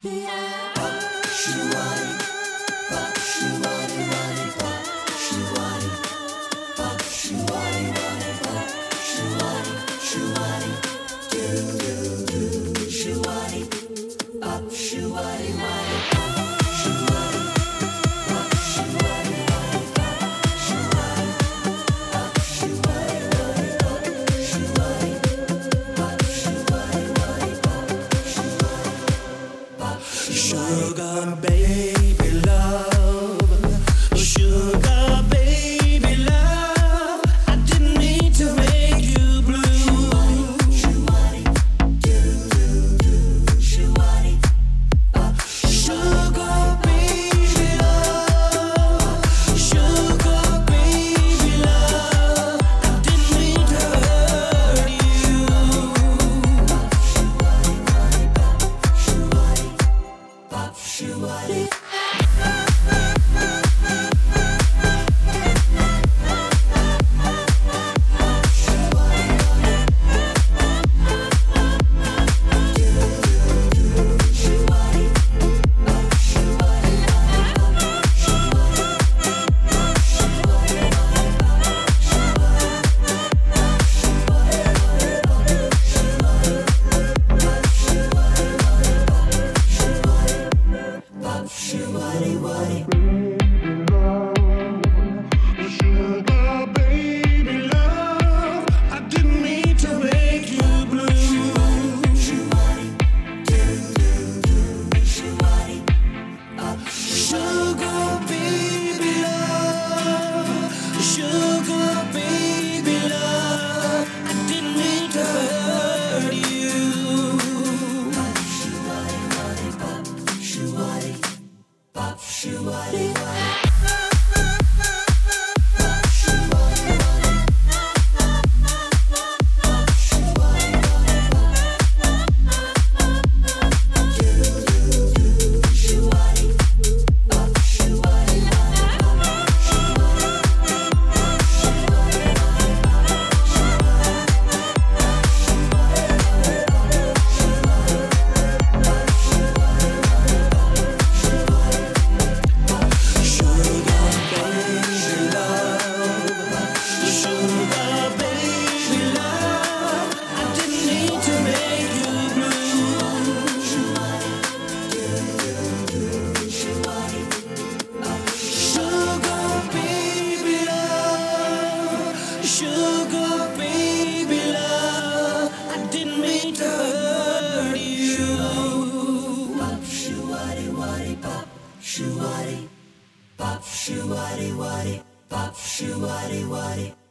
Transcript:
Sugar baby love, sugar baby love, I didn't mean to make you blue. Sugar baby love, sugar baby love, I didn't mean to hurt you. Sugar baby love, I didn't mean to make you blue. Sugar baby love, sugar baby love, I didn't mean to hurt you. Sugar baby love, I didn't mean to hurt you. Pop, shoo-waddy, waddy, pop, shoo-waddy, pop, shoo-waddy, waddy, pop, shoo-waddy, waddy.